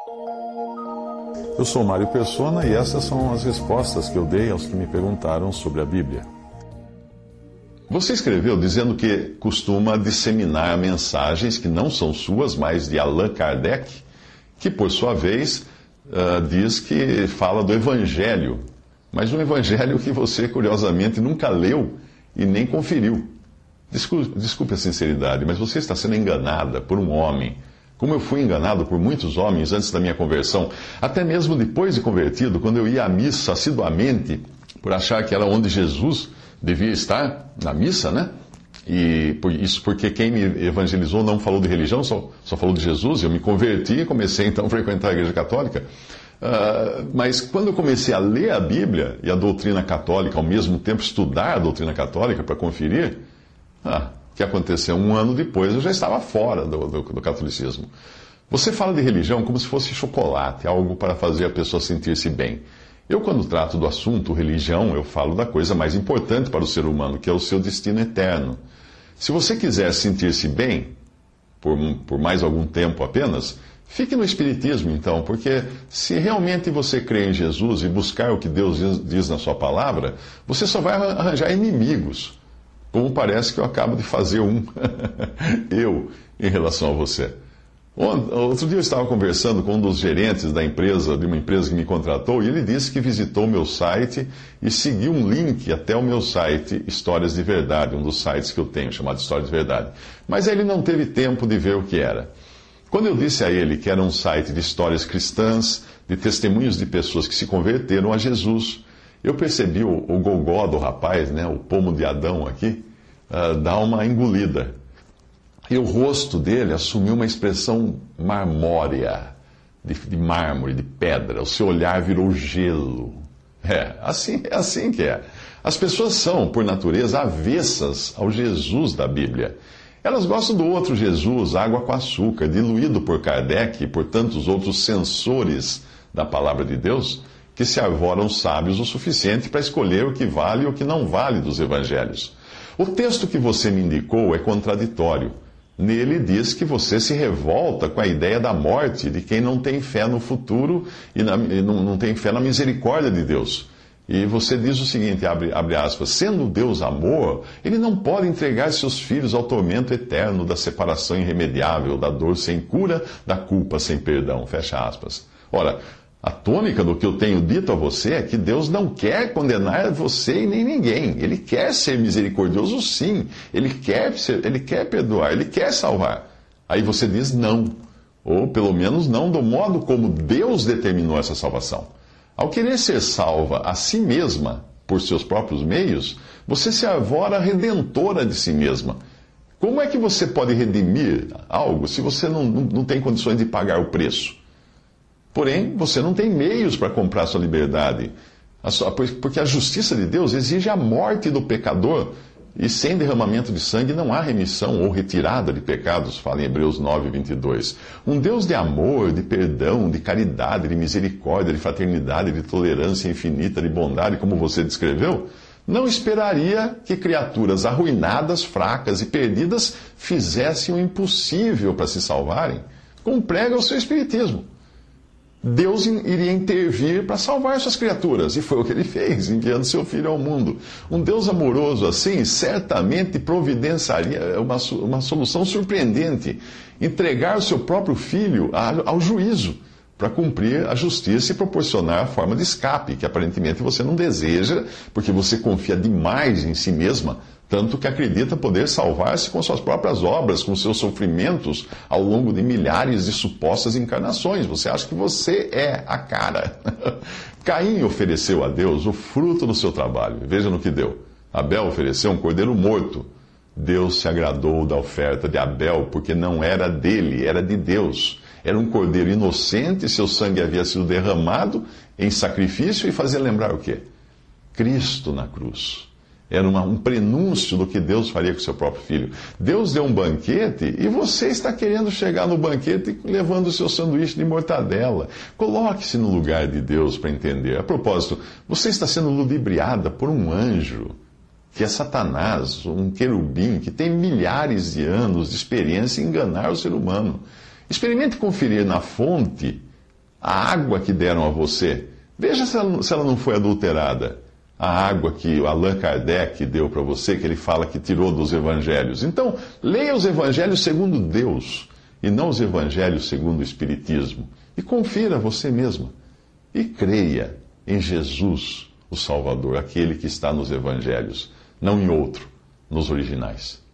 Eu sou Mário Persona e essas são as respostas que eu dei aos que me perguntaram sobre a Bíblia. Você escreveu dizendo que costuma disseminar mensagens que não são suas, mas de Allan Kardec, que por sua vez diz que fala do Evangelho, mas um Evangelho que você curiosamente nunca leu e nem conferiu. Desculpe a sinceridade, mas você está sendo enganada por um homem, como eu fui enganado por muitos homens antes da minha conversão, até mesmo depois de convertido, quando eu ia à missa assiduamente, por achar que era onde Jesus devia estar, na missa, né? E isso porque quem me evangelizou não falou de religião, só falou de Jesus. Eu me converti e comecei então a frequentar a Igreja Católica. Mas quando eu comecei a ler a Bíblia e a doutrina católica, ao mesmo tempo estudar a doutrina católica para conferir, o que aconteceu? Um ano depois eu já estava fora do catolicismo. Você fala de religião como se fosse chocolate, algo para fazer a pessoa sentir-se bem. Eu, quando trato do assunto religião, eu falo da coisa mais importante para o ser humano, que é o seu destino eterno. Se você quiser sentir-se bem, por mais algum tempo apenas, fique no Espiritismo, então, porque se realmente você crê em Jesus e buscar o que Deus diz na sua palavra, você só vai arranjar inimigos, como parece que eu acabo de fazer em relação a você. Outro dia eu estava conversando com um dos gerentes de uma empresa que me contratou, e ele disse que visitou o meu site e seguiu um link até o meu site Histórias de Verdade, um dos sites que eu tenho, chamado Histórias de Verdade. Mas ele não teve tempo de ver o que era. Quando eu disse a ele que era um site de histórias cristãs, de testemunhos de pessoas que se converteram a Jesus, eu percebi o gogó do rapaz, né, o pomo de Adão aqui, dar uma engolida. E o rosto dele assumiu uma expressão marmórea, de mármore, de pedra. O seu olhar virou gelo. É assim que é. As pessoas são, por natureza, avessas ao Jesus da Bíblia. Elas gostam do outro Jesus, água com açúcar, diluído por Kardec e por tantos outros censores da palavra de Deus, que se arvoram sábios o suficiente para escolher o que vale e o que não vale dos evangelhos. O texto que você me indicou é contraditório. Nele diz que você se revolta com a ideia da morte de quem não tem fé no futuro e não tem fé na misericórdia de Deus. E você diz o seguinte, abre aspas, sendo Deus amor, Ele não pode entregar seus filhos ao tormento eterno da separação irremediável, da dor sem cura, da culpa sem perdão, fecha aspas. Ora, a tônica do que eu tenho dito a você é que Deus não quer condenar você e nem ninguém. Ele quer ser misericordioso, sim. Ele quer perdoar, Ele quer salvar. Aí você diz não. Ou pelo menos não do modo como Deus determinou essa salvação. Ao querer ser salva a si mesma, por seus próprios meios, você se arvora redentora de si mesma. Como é que você pode redimir algo se você não tem condições de pagar o preço? Porém, você não tem meios para comprar sua liberdade, porque a justiça de Deus exige a morte do pecador, e sem derramamento de sangue não há remissão ou retirada de pecados, fala em Hebreus 9, 22. Um Deus de amor, de perdão, de caridade, de misericórdia, de fraternidade, de tolerância infinita, de bondade, como você descreveu, não esperaria que criaturas arruinadas, fracas e perdidas fizessem o impossível para se salvarem, como prega o seu Espiritismo. Deus iria intervir para salvar suas criaturas, e foi o que Ele fez, enviando seu Filho ao mundo. Um Deus amoroso assim, certamente providenciaria uma solução surpreendente, entregar o seu próprio Filho ao juízo, para cumprir a justiça e proporcionar a forma de escape, que aparentemente você não deseja, porque você confia demais em si mesma, tanto que acredita poder salvar-se com suas próprias obras, com seus sofrimentos ao longo de milhares de supostas encarnações. Você acha que você é a cara. Caim ofereceu a Deus o fruto do seu trabalho. Veja no que deu. Abel ofereceu um cordeiro morto. Deus se agradou da oferta de Abel, porque não era dele, era de Deus. Era um cordeiro inocente, seu sangue havia sido derramado em sacrifício, e fazia lembrar o quê? Cristo na cruz. Era um prenúncio do que Deus faria com seu próprio filho. Deus deu um banquete e você está querendo chegar no banquete levando o seu sanduíche de mortadela. Coloque-se no lugar de Deus para entender. A propósito, você está sendo ludibriada por um anjo, que é Satanás, um querubim, que tem milhares de anos de experiência em enganar o ser humano. Experimente conferir na fonte A água que deram a você, veja se ela não foi adulterada. A água que Allan Kardec deu para você, que ele fala que tirou dos evangelhos. Então, leia os evangelhos segundo Deus, e não os evangelhos segundo o Espiritismo. E confira você mesma. E creia em Jesus, o Salvador, aquele que está nos evangelhos, não em outro, nos originais.